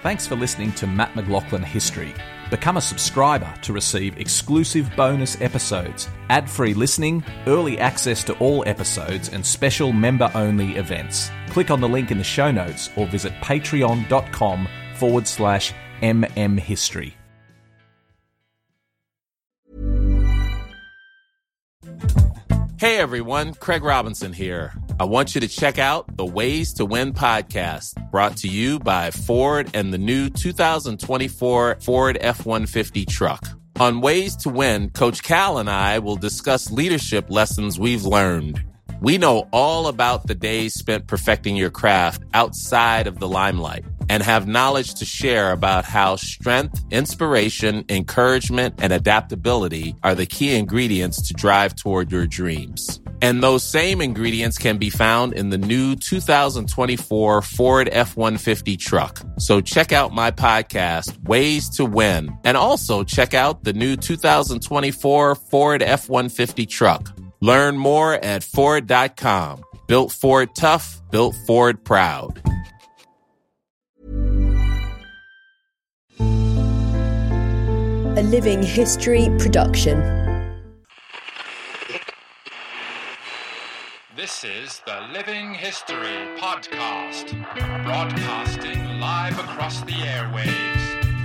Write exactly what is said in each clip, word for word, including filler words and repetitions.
Thanks for listening to Matt McLaughlin History. Become a subscriber to receive exclusive bonus episodes, ad-free listening, early access to all episodes, and special member-only events. Click on the link in the show notes or visit patreon.com forward slash mmhistory. Hey everyone, Craig Robinson here. I want you to check out the Ways to Win podcast, brought to you by Ford and the new two thousand twenty-four Ford F one fifty truck. On Ways to Win, Coach Cal and I will discuss leadership lessons we've learned. We know all about the days spent perfecting your craft outside of the limelight and have knowledge to share about how strength, inspiration, encouragement, and adaptability are the key ingredients to drive toward your dreams. And those same ingredients can be found in the new two thousand twenty-four Ford F one fifty truck. So check out my podcast, Ways to Win, and also check out the new two thousand twenty-four Ford F one fifty truck. Learn more at Ford dot com. Built Ford tough, built Ford proud. A Living History production. This is the Living History Podcast, broadcasting live across the airwaves.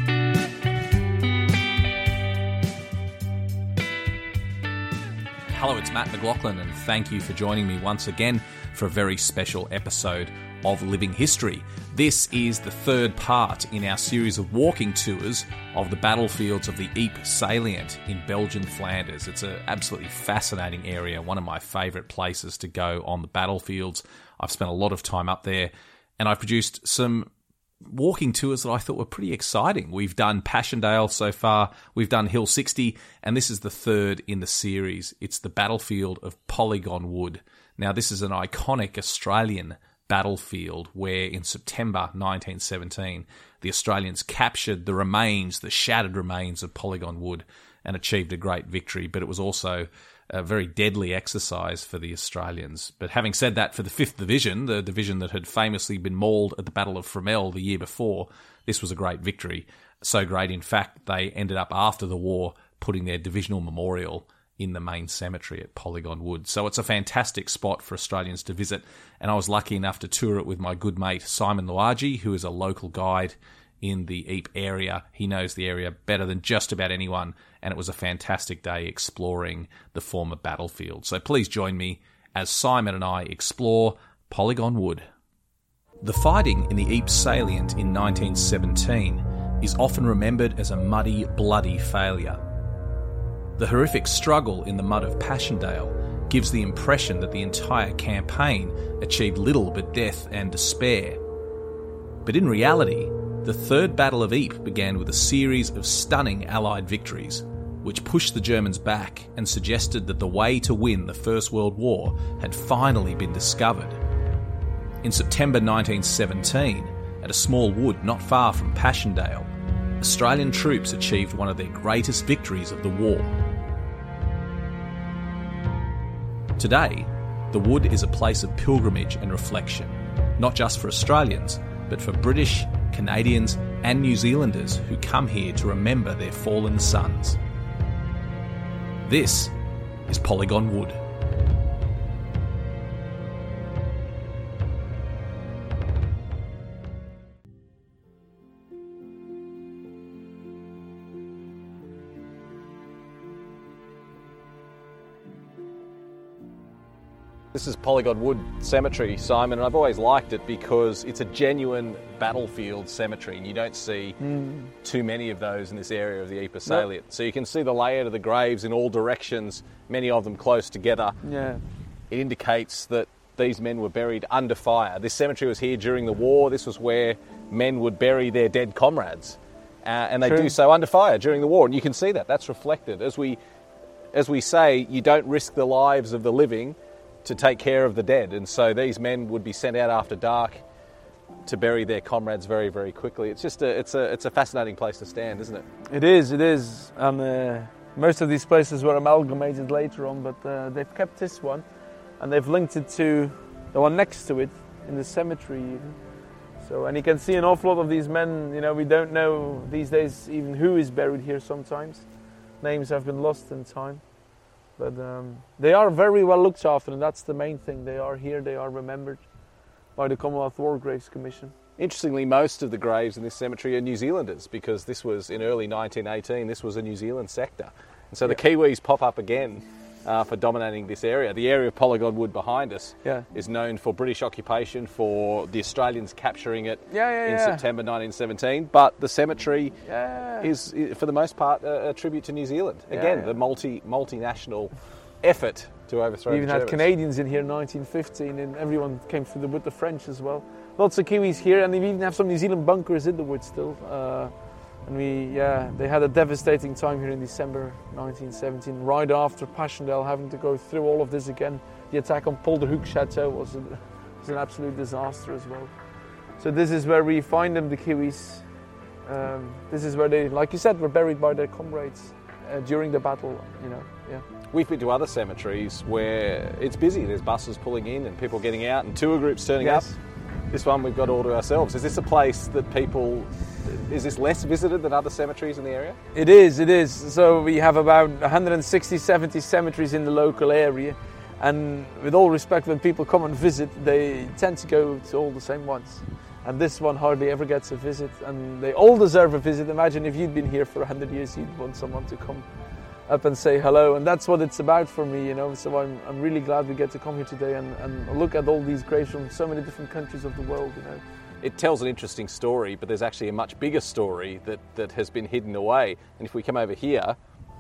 Hello, it's Matt McLaughlin, and thank you for joining me once again for a very special episode of Living History. This is the third part in our series of walking tours of the battlefields of the Ypres salient in Belgian Flanders. It's an absolutely fascinating area, one of my favourite places to go on the battlefields. I've spent a lot of time up there, and I've produced some walking tours that I thought were pretty exciting. We've done Passchendaele so far, we've done Hill sixty, and this is the third in the series. It's the battlefield of Polygon Wood. Now, this is an iconic Australian battlefield where in September nineteen seventeen, the Australians captured the remains, the shattered remains of Polygon Wood and achieved a great victory, but it was also a very deadly exercise for the Australians. But having said that, for the fifth Division, the division that had famously been mauled at the Battle of Fromelles the year before, this was a great victory. So great, in fact, they ended up after the war putting their divisional memorial in the main cemetery at Polygon Wood. So it's a fantastic spot for Australians to visit, and I was lucky enough to tour it with my good mate Simon Luagi, who is a local guide in the Ypres area. He knows the area better than just about anyone, and it was a fantastic day exploring the former battlefield. So please join me as Simon and I explore Polygon Wood. The fighting in the Ypres salient in nineteen seventeen is often remembered as a muddy, bloody failure. The horrific struggle in the mud of Passchendaele gives the impression that the entire campaign achieved little but death and despair. But in reality, the Third Battle of Ypres began with a series of stunning Allied victories, which pushed the Germans back and suggested that the way to win the First World War had finally been discovered. In September nineteen seventeen, at a small wood not far from Passchendaele, Australian troops achieved one of their greatest victories of the war. Today, the wood is a place of pilgrimage and reflection, not just for Australians, but for British, Canadians, and New Zealanders who come here to remember their fallen sons. This is Polygon Wood. This is Polygon Wood Cemetery, Simon, and I've always liked it because it's a genuine battlefield cemetery, and you don't see mm. too many of those in this area of the Ypres salient. Nope. So you can see the layout of the graves in all directions, many of them close together. Yeah. It indicates that these men were buried under fire. This cemetery was here during the war. This was where men would bury their dead comrades, uh, and they True. do so under fire during the war, and you can see that. That's reflected. As we, as we say, you don't risk the lives of the living to take care of the dead, and so these men would be sent out after dark to bury their comrades very, very quickly. It's just a, it's a, it's a fascinating place to stand, isn't it? It is, it is. Um, uh, most of these places were amalgamated later on, but uh, they've kept this one, and they've linked it to the one next to it in the cemetery even. So, and you can see an awful lot of these men. You know, we don't know these days even who is buried here. Sometimes names have been lost in time, but um, they are very well looked after, and that's the main thing. They are here. They are remembered by the Commonwealth War Graves Commission. Interestingly, most of the graves in this cemetery are New Zealanders, because this was in early nineteen eighteen, this was a New Zealand sector. And so yeah. the Kiwis pop up again uh, for dominating this area. The area of Polygon Wood behind us yeah. is known for British occupation, for the Australians capturing it yeah, yeah, in yeah. September nineteen seventeen. But the cemetery yeah. is, for the most part, a, a tribute to New Zealand. Again, yeah. the multi, multinational effort to overthrow we even the had Germans. Canadians in here in nineteen fifteen, and everyone came through the, with the French as well. Lots of Kiwis here, and we even have some New Zealand bunkers in the wood still. Uh, and we, yeah, they had a devastating time here in December nineteen seventeen, right after Passchendaele, having to go through all of this again. The attack on Polderhoek Chateau was, a, was an absolute disaster as well. So this is where we find them, the Kiwis. Um, this is where they, like you said, were buried by their comrades uh, during the battle. You know, yeah. We've been to other cemeteries where it's busy. There's buses pulling in and people getting out and tour groups turning yes. up. This one we've got all to ourselves. Is this a place that people, is this less visited than other cemeteries in the area? It is, it is. So we have about one hundred sixty, seventy cemeteries in the local area. And with all respect, when people come and visit, they tend to go to all the same ones. And this one hardly ever gets a visit. And they all deserve a visit. Imagine if you'd been here for one hundred years, you'd want someone to come up and say hello, and that's what it's about for me, you know. So I'm I'm really glad we get to come here today and, and look at all these graves from so many different countries of the world, you know. It tells an interesting story, but there's actually a much bigger story that, that has been hidden away. And if we come over here,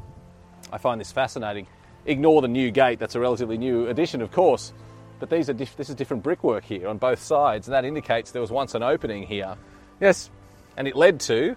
I find this fascinating. Ignore the new gate, that's a relatively new addition, of course, but these are diff- this is different brickwork here on both sides, and that indicates there was once an opening here. Yes. And it led to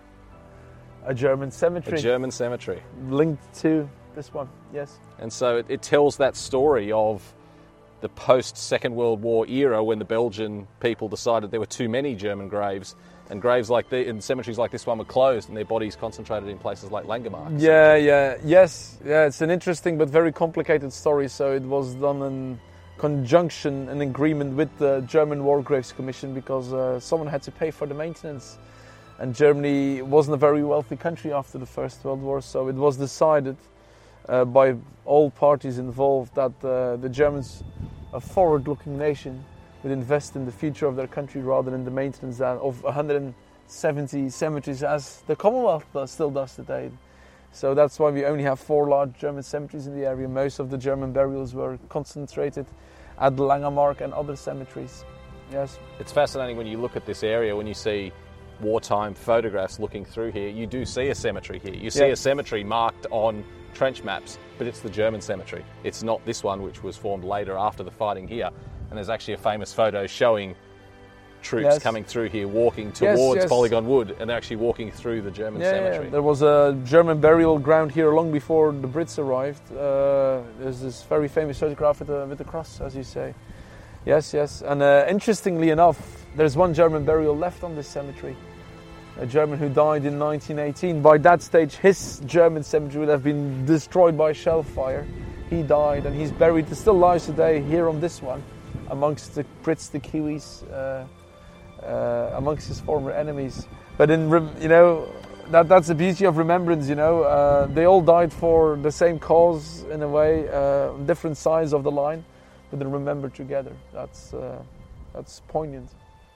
a German cemetery. A German cemetery. Linked to this one, yes. And so it, it tells that story of the post-Second World War era, when the Belgian people decided there were too many German graves, and graves like the, and cemeteries like this one were closed, and their bodies concentrated in places like Langemark. Yeah, yeah, yes. Yeah, it's an interesting but very complicated story. So it was done in conjunction, an agreement with the German War Graves Commission, because uh, someone had to pay for the maintenance. And Germany wasn't a very wealthy country after the First World War, so it was decided uh, by all parties involved that uh, the Germans, a forward-looking nation, would invest in the future of their country rather than the maintenance of one hundred seventy cemeteries, as the Commonwealth does, still does today. So that's why we only have four large German cemeteries in the area. Most of the German burials were concentrated at Langemark and other cemeteries. Yes. It's fascinating when you look at this area, when you see wartime photographs looking through here, you do see a cemetery here. You see yeah. a cemetery marked on trench maps, but it's the German cemetery. It's not this one, which was formed later after the fighting here. And there's actually a famous photo showing troops yes. coming through here, walking yes, towards yes. Polygon Wood, and they're actually walking through the German yeah, cemetery. Yeah. There was a German burial ground here long before the Brits arrived. Uh, there's this very famous photograph with the, with the cross, as you say. Yes, yes. And uh, interestingly enough, there's one German burial left on this cemetery. A German who died in nineteen eighteen. By that stage, his German cemetery would have been destroyed by shell fire. He died, and he's buried, still lies today here on this one, amongst the Brits, the Kiwis, uh, uh, amongst his former enemies. But in, you know, that that's the beauty of remembrance. You know, uh, they all died for the same cause in a way, uh, different sides of the line, but they're remembered together. That's uh, that's poignant.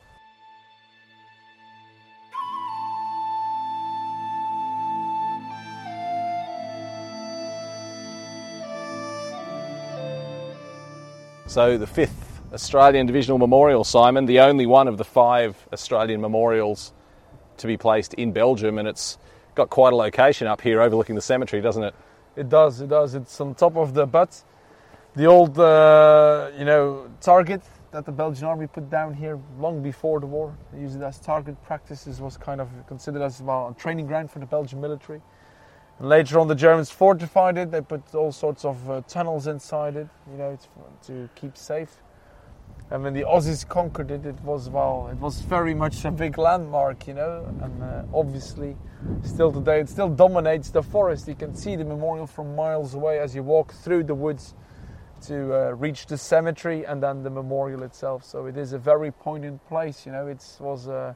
So the fifth Australian Divisional Memorial, Simon, the only one of the five Australian memorials to be placed in Belgium, and it's got quite a location up here overlooking the cemetery, doesn't it? It does, it does. It's on top of the butt. The old, uh, you know, target that the Belgian army put down here long before the war. They used it as target practices, was kind of considered as well a training ground for the Belgian military. And later on, the Germans fortified it. They put all sorts of uh, tunnels inside it, you know, to, to keep safe. And when the Aussies conquered it, it was, well, it was very much a big landmark, you know. And uh, obviously, still today, it still dominates the forest. You can see the memorial from miles away as you walk through the woods. to uh, reach the cemetery and then the memorial itself. So it is a very poignant place. You know, it was uh,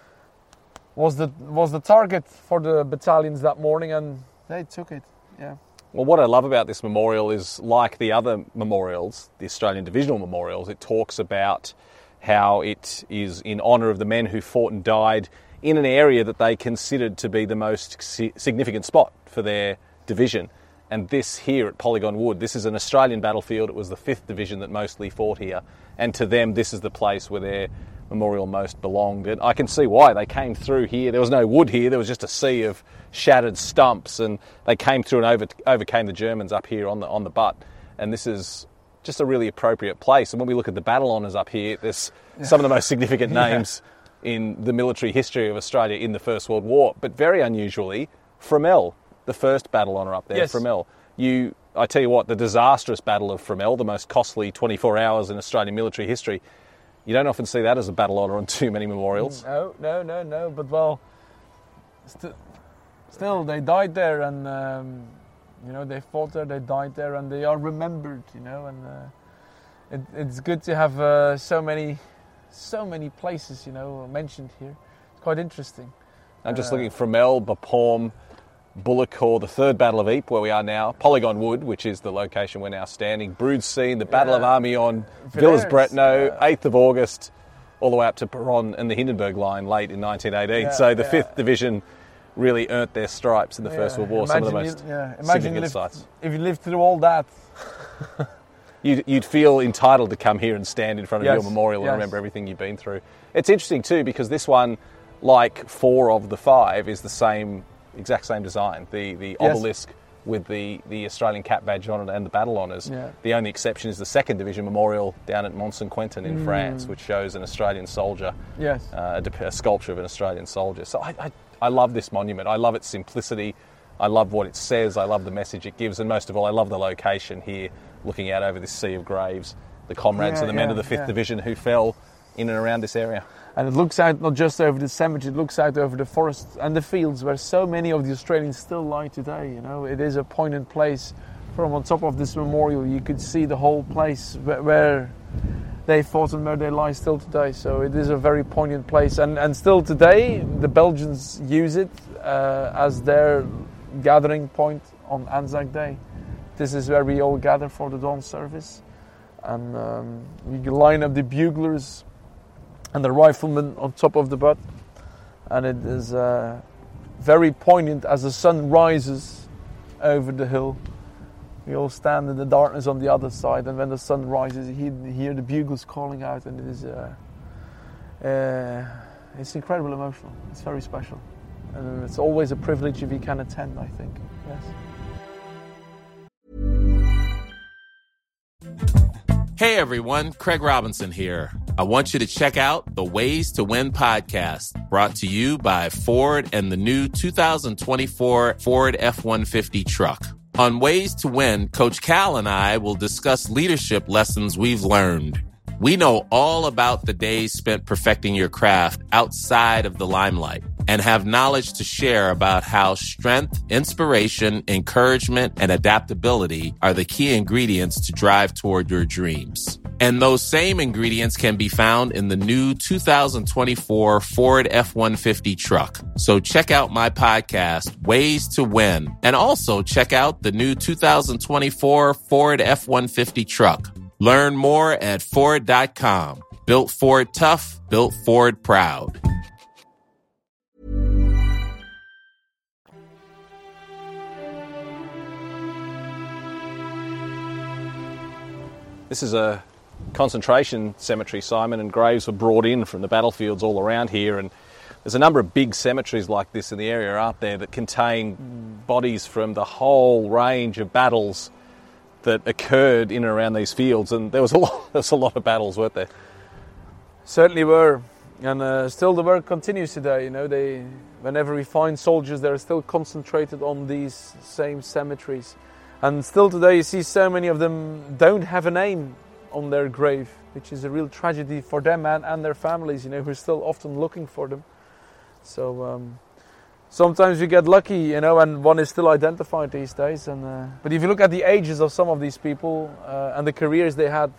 was the was the target for the battalions that morning, and they took it. Yeah. Well, what I love about this memorial is, like the other memorials, the Australian Divisional memorials, it talks about how it is in honour of the men who fought and died in an area that they considered to be the most significant spot for their division. And this here at Polygon Wood, this is an Australian battlefield. It was the fifth Division that mostly fought here. And to them, this is the place where their memorial most belonged. And I can see why. They came through here. There was no wood here. There was just a sea of shattered stumps. And they came through and over, overcame the Germans up here on the on the butt. And this is just a really appropriate place. And when we look at the battle honours up here, there's yeah. some of the most significant names yeah. in the military history of Australia in the First World War. But very unusually, Fromelles, the first battle honour up there, yes. Fromelles. You, I tell you what, the disastrous Battle of Fromelles, the most costly twenty-four hours in Australian military history, you don't often see that as a battle honour on too many memorials. No, no, no, no. But, well, st- still, they died there, and, um, you know, they fought there, they died there, and they are remembered, you know, and uh, it, it's good to have uh, so many, so many places, you know, mentioned here. It's quite interesting. I'm just uh, looking at Fromelles, Bapaume, Bullecourt, the third Battle of Ypres, where we are now, Polygon Wood, which is the location we're now standing, Broodseine, the Battle yeah. of Amiens, Villers, Villers-Bretonneux, yeah. eighth of August, all the way up to Peronne and the Hindenburg Line late in nineteen eighteen. Yeah, so the yeah. fifth Division really earned their stripes in the yeah. First World War, Imagine some of the you, most yeah. Imagine significant lived, sites. If you lived through all that. You'd, you'd feel entitled to come here and stand in front of yes. your memorial yes. and remember everything you've been through. It's interesting too, because this one, like four of the five, is the same, exact same design. The the yes. obelisk with the, the Australian cap badge on it and the battle honours. Yeah. The only exception is the second Division memorial down at Mont-Saint-Quentin in mm. France, which shows an Australian soldier, yes. uh, a, a sculpture of an Australian soldier. So I, I, I love this monument. I love its simplicity. I love what it says. I love the message it gives. And most of all, I love the location here, looking out over this sea of graves, the comrades yeah, of the men yeah, of the fifth yeah. Division who fell in and around this area. And it looks out not just over the cemetery, it looks out over the forests and the fields where so many of the Australians still lie today. You know, it is a poignant place. From on top of this memorial, you could see the whole place where, where they fought and where they lie still today. So it is a very poignant place. And, and still today, the Belgians use it uh, as their gathering point on Anzac Day. This is where we all gather for the dawn service. And um, you line up the buglers and the riflemen on top of the butt, and it is uh, very poignant as the sun rises over the hill. We all stand in the darkness on the other side, and when the sun rises, you hear, you hear the bugles calling out, and it is uh, uh, it's incredibly emotional. It's very special, and it's always a privilege if you can attend, I think. Yes. Hey everyone, Craig Robinson here. I want you to check out the Ways to Win podcast, brought to you by Ford and the new two thousand twenty-four Ford F one fifty truck. On Ways to Win, Coach Cal and I will discuss leadership lessons we've learned. We know all about the days spent perfecting your craft outside of the limelight and have knowledge to share about how strength, inspiration, encouragement, and adaptability are the key ingredients to drive toward your dreams. And those same ingredients can be found in the new two thousand twenty-four Ford F one fifty truck. So check out my podcast, Ways to Win, and also check out the new two thousand twenty-four Ford F one fifty truck. Learn more at Ford dot com. Built Ford tough, built Ford proud. This is a concentration cemetery, Simon, and graves were brought in from the battlefields all around here, and there's a number of big cemeteries like this in the area, aren't there, that contain bodies from the whole range of battles that occurred in and around these fields, and there was a lot, there was a lot of battles, weren't there? Certainly were, and uh, still the work continues today. You know, they, whenever we find soldiers, they're still concentrated on these same cemeteries, and still today you see so many of them don't have a name on their grave, which is a real tragedy for them and, and their families. You know, who are still often looking for them. So, um, sometimes you get lucky, you know, and one is still identified these days. And uh, but if you look at the ages of some of these people uh, and the careers they had,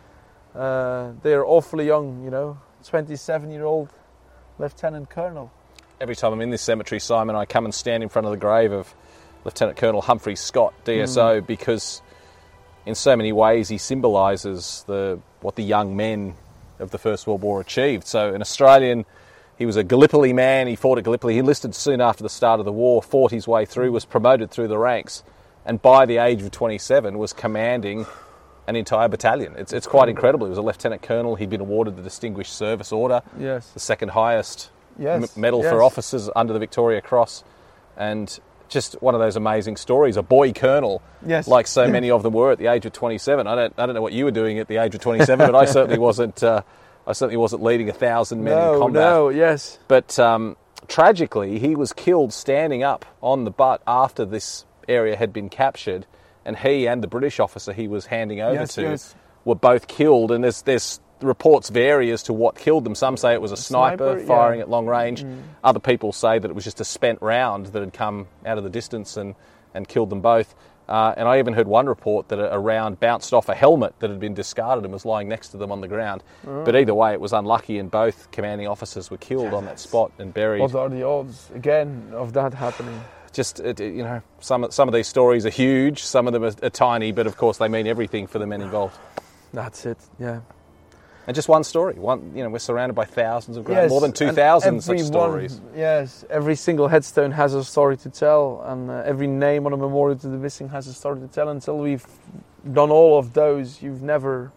uh, they're awfully young, you know, twenty-seven-year-old lieutenant colonel. Every time I'm in this cemetery, Simon, I come and stand in front of the grave of Lieutenant Colonel Humphrey Scott, D S O, mm. because in so many ways he symbolises the what the young men of the First World War achieved. So an Australian, he was a Gallipoli man, he fought at Gallipoli, he enlisted soon after the start of the war, fought his way through, was promoted through the ranks, and by the age of twenty-seven was commanding an entire battalion. It's it's quite incredible. He was a lieutenant colonel, he'd been awarded the Distinguished Service Order, yes. the second highest yes. m- medal yes. for officers under the Victoria Cross, and just one of those amazing stories. A boy colonel, yes. like so many of them were at the age of twenty-seven. I don't, I don't know what you were doing at the age of twenty-seven, but I certainly wasn't. Uh, I certainly wasn't leading a thousand men no, in combat. No, yes. But um, tragically, he was killed standing up on the butt after this area had been captured, and he and the British officer he was handing over yes, to yes. were both killed. And there's there's reports vary as to what killed them. Some say it was a, a sniper, sniper firing yeah. at long range. Mm. Other people say that it was just a spent round that had come out of the distance and, and killed them both. Uh, and I even heard one report that a, a round bounced off a helmet that had been discarded and was lying next to them on the ground. Mm. But either way, it was unlucky, and both commanding officers were killed yes. on that spot and buried. What are the odds, again, of that happening? Just, it, you know, some, some of these stories are huge, some of them are, are tiny, but of course they mean everything for the men involved. That's it, yeah. And just one story. One, you know, we're surrounded by thousands of graves, yes, more than two thousand such one, stories. Yes, every single headstone has a story to tell, and uh, every name on a memorial to the missing has a story to tell. Until we've done all of those, you've never,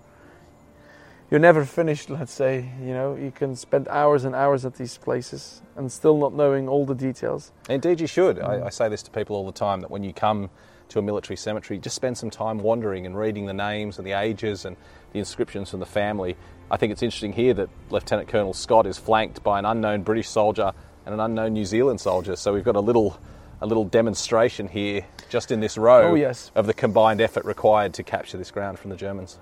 you're never finished. Let's say, you know, you can spend hours and hours at these places and still not knowing all the details. Indeed, you should. Mm. I, I say this to people all the time, that when you come to a military cemetery, just spend some time wandering and reading the names and the ages and the inscriptions from the family. I think it's interesting here that Lieutenant Colonel Scott is flanked by an unknown British soldier and an unknown New Zealand soldier. So we've got a little a little demonstration here, just in this row, oh, yes. of the combined effort required to capture this ground from the Germans.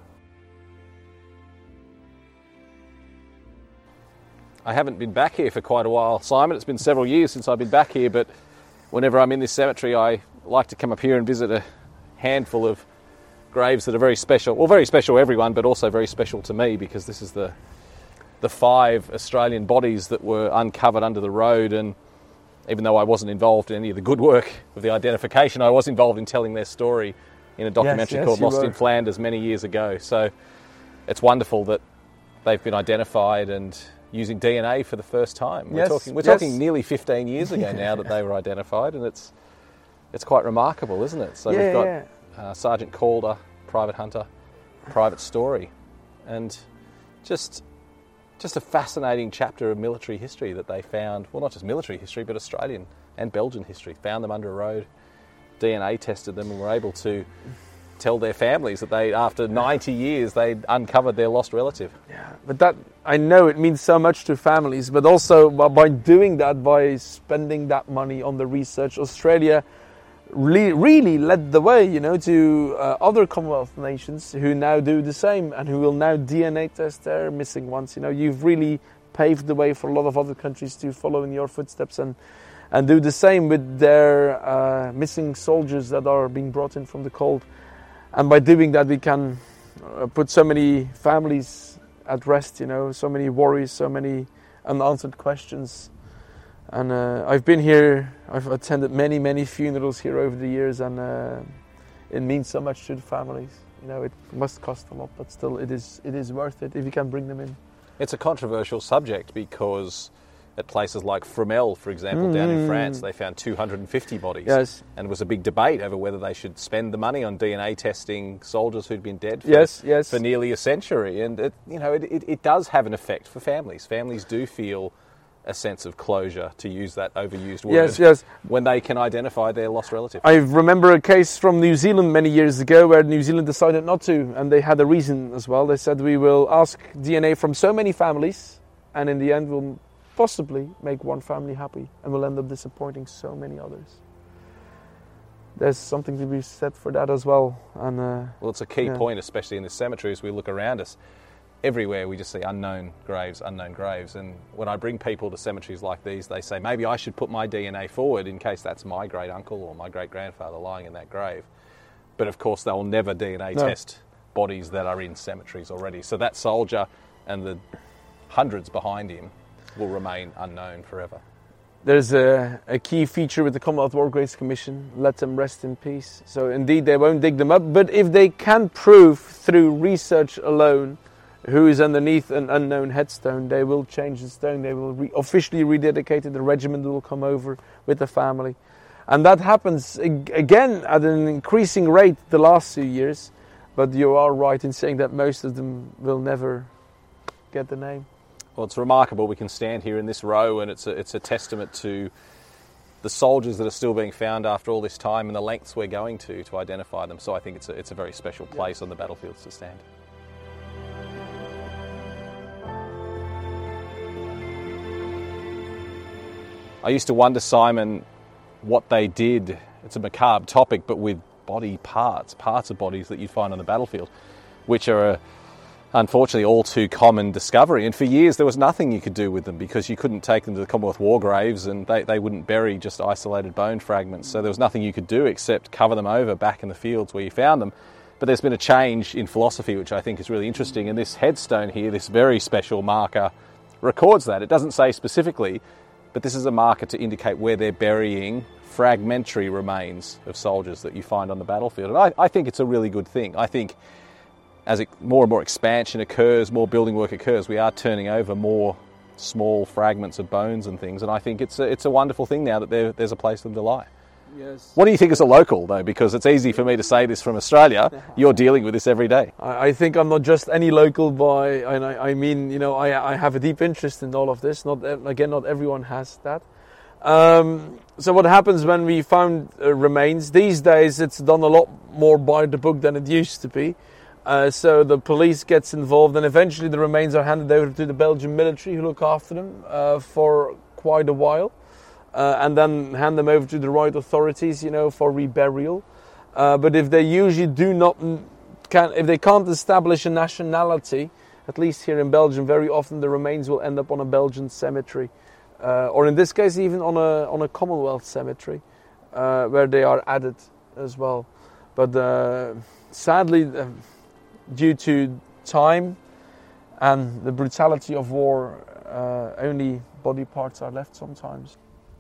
I haven't been back here for quite a while, Simon. It's been several years since I've been back here, but whenever I'm in this cemetery, I like to come up here and visit a handful of graves that are very special. Well, very special to everyone, but also very special to me, because this is the the five Australian bodies that were uncovered under the road. And even though I wasn't involved in any of the good work of the identification, I was involved in telling their story in a documentary yes, yes, called Lost were. in Flanders many years ago. So it's wonderful that they've been identified and using D N A for the first time. We're yes, talking we're yes. talking nearly fifteen years ago now that they were identified, and it's it's quite remarkable, isn't it? So yeah, we've got yeah. Uh, Sergeant Calder, Private Hunter, Private Story, and just just a fascinating chapter of military history that they found. Well, not just military history, but Australian and Belgian history. Found them under a road, D N A tested them, and were able to tell their families that they, after ninety years, they'd uncovered their lost relative. Yeah, but that, I know it means so much to families, but also by doing that, by spending that money on the research, Australia Really, really led the way, you know, to uh, other Commonwealth nations who now do the same and who will now D N A test their missing ones. You know, you've really paved the way for a lot of other countries to follow in your footsteps and and do the same with their uh, missing soldiers that are being brought in from the cold. And by doing that, we can uh, put so many families at rest. You know, so many worries, so many unanswered questions. And uh, I've been here, I've attended many, many funerals here over the years, and uh, it means so much to the families. You know, it must cost a lot, but still it is it is worth it if you can bring them in. It's a controversial subject because at places like Fromelles, for example, mm. down in France, they found two hundred fifty bodies. Yes. And it was a big debate over whether they should spend the money on D N A testing soldiers who'd been dead for, yes, yes. for nearly a century. And, it, you know, it, it, it does have an effect for families. Families do feel a sense of closure, to use that overused word, yes, yes. when they can identify their lost relative. I remember a case from New Zealand many years ago where New Zealand decided not to, and they had a reason as well. They said, we will ask D N A from so many families, and in the end we'll possibly make one family happy, and we'll end up disappointing so many others. There's something to be said for that as well. And uh, well, it's a key yeah. point, especially in the cemetery as we look around us. everywhere we just see unknown graves, unknown graves. And when I bring people to cemeteries like these, they say, maybe I should put my D N A forward in case that's my great uncle or my great grandfather lying in that grave. But of course, they'll never D N A No. test bodies that are in cemeteries already. So that soldier and the hundreds behind him will remain unknown forever. There's a, a key feature with the Commonwealth War Graves Commission, let them rest in peace. So indeed they won't dig them up, but if they can prove through research alone who is underneath an unknown headstone, they will change the stone, they will re- officially rededicate it, the regiment will come over with the family. And that happens ag- again at an increasing rate the last few years, but you are right in saying that most of them will never get the name. Well, it's remarkable. We can stand here in this row and it's a, it's a testament to the soldiers that are still being found after all this time and the lengths we're going to to identify them. So I think it's a, it's a very special place on the battlefields to stand. I used to wonder, Simon, what they did. It's a macabre topic, but with body parts, parts of bodies that you find on the battlefield, which are a unfortunately all too common discovery. And for years there was nothing you could do with them because you couldn't take them to the Commonwealth War graves and they, they wouldn't bury just isolated bone fragments. So there was nothing you could do except cover them over back in the fields where you found them. But there's been a change in philosophy which I think is really interesting, and this headstone here, this very special marker, records that. It doesn't say specifically, but this is a marker to indicate where they're burying fragmentary remains of soldiers that you find on the battlefield. And I, I think it's a really good thing. I think as it, more and more expansion occurs, more building work occurs, we are turning over more small fragments of bones and things, and I think it's a, it's a wonderful thing now that there, there's a place for them to lie. Yes. What do you think as a local, though? Because it's easy for me to say this from Australia. You're dealing with this every day. I, I think I'm not just any local boy, and I, I mean, you know, I, I have a deep interest in all of this. Not again, not everyone has that. Um, so what happens when we found uh, remains? These days, it's done a lot more by the book than it used to be. Uh, so the police gets involved, and eventually the remains are handed over to the Belgian military, who look after them uh, for quite a while, uh, and then hand them over to the right authorities, you know, for reburial. Uh, but if they usually do not, can, if they can't establish a nationality, at least here in Belgium, very often the remains will end up on a Belgian cemetery, uh, or in this case even on a on a Commonwealth cemetery, uh, where they are added as well. But uh, sadly, uh, due to time and the brutality of war, uh, only body parts are left sometimes.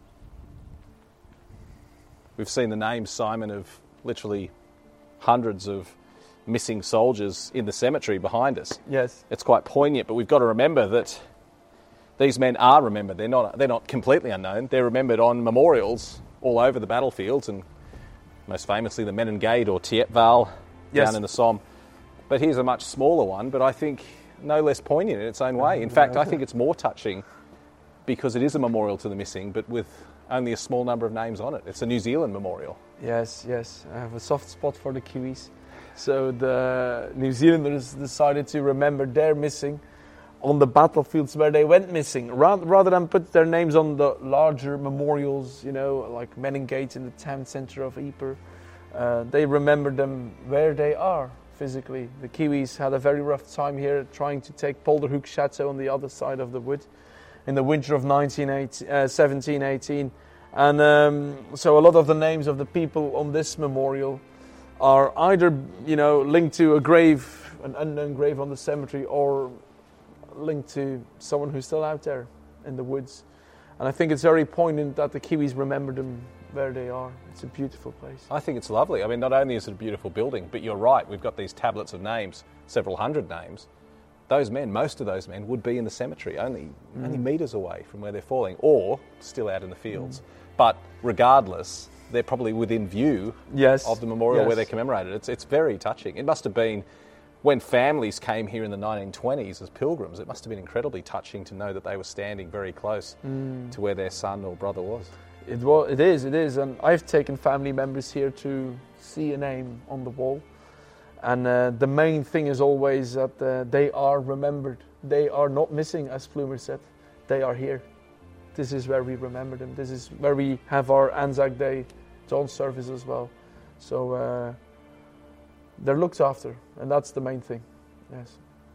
We've seen the names, Simon, of literally hundreds of missing soldiers in the cemetery behind us. Yes. It's quite poignant, but we've got to remember that these men are remembered. They're not, they're not completely unknown. They're remembered on memorials all over the battlefields, and most famously the Menengate or Thiepval Yes. down in the Somme. But here's a much smaller one, but I think no less poignant in its own way. In fact, I think it's more touching because it is a memorial to the missing, but with only a small number of names on it. It's a New Zealand memorial. Yes, yes. I have a soft spot for the Kiwis. So the New Zealanders decided to remember their missing on the battlefields where they went missing, rather, rather than put their names on the larger memorials, you know, like Menengate in the town centre of Ypres. Uh, they remember them where they are physically. The Kiwis had a very rough time here trying to take Polderhoek Chateau on the other side of the wood in the winter of seventeen eighteen. And um, so a lot of the names of the people on this memorial are either, you know, linked to a grave, an unknown grave on the cemetery, or linked to someone who's still out there in the woods. And I think it's very poignant that the Kiwis remember them where they are. It's a beautiful place. I think it's lovely. I mean, not only is it a beautiful building, but you're right, we've got these tablets of names, several hundred names. Those men, most of those men, would be in the cemetery, only mm. only metres away from where they're falling, or still out in the fields. Mm. But regardless, they're probably within view yes. of the memorial yes. where they're commemorated. It's it's very touching. It must have been, when families came here in the nineteen twenties as pilgrims, it must have been incredibly touching to know that they were standing very close mm. to where their son or brother was. It was, it is, it is. And I've taken family members here to see a name on the wall. And uh, the main thing is always that uh, they are remembered. They are not missing, as Plumer said. They are here. This is where we remember them. This is where we have our Anzac Day dawn service as well. So uh, they're looked after, and that's the main thing. Yes.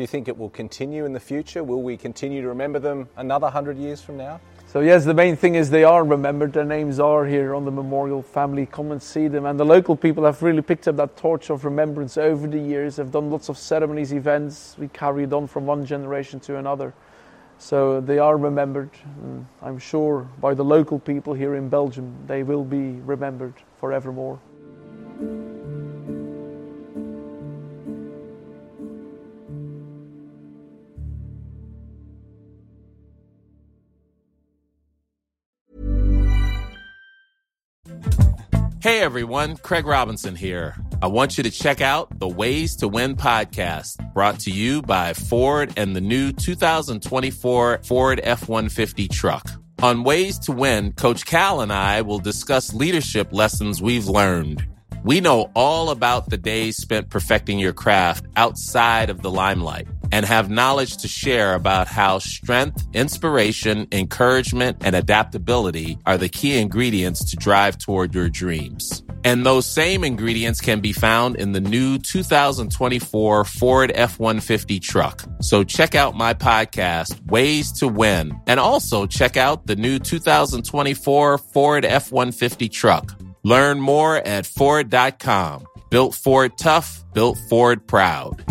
Do you think it will continue in the future? Will we continue to remember them another hundred years from now? So yes, the main thing is they are remembered. Their names are here on the memorial. Family, come and see them. And the local people have really picked up that torch of remembrance over the years. They've done lots of ceremonies, events. We carry it on from one generation to another. So they are remembered. And I'm sure by the local people here in Belgium, they will be remembered forevermore. Hey everyone, Craig Robinson here. I want you to check out the Ways to Win podcast, brought to you by Ford and the new two thousand twenty-four Ford F one fifty truck. On Ways to Win, Coach Cal and I will discuss leadership lessons we've learned. We know all about the days spent perfecting your craft outside of the limelight and have knowledge to share about how strength, inspiration, encouragement, and adaptability are the key ingredients to drive toward your dreams. And those same ingredients can be found in the new two thousand twenty-four Ford F one fifty truck. So check out my podcast, Ways to Win, and also check out the new two thousand twenty-four Ford F one fifty truck. Learn more at Ford dot com. Built Ford tough, built Ford proud.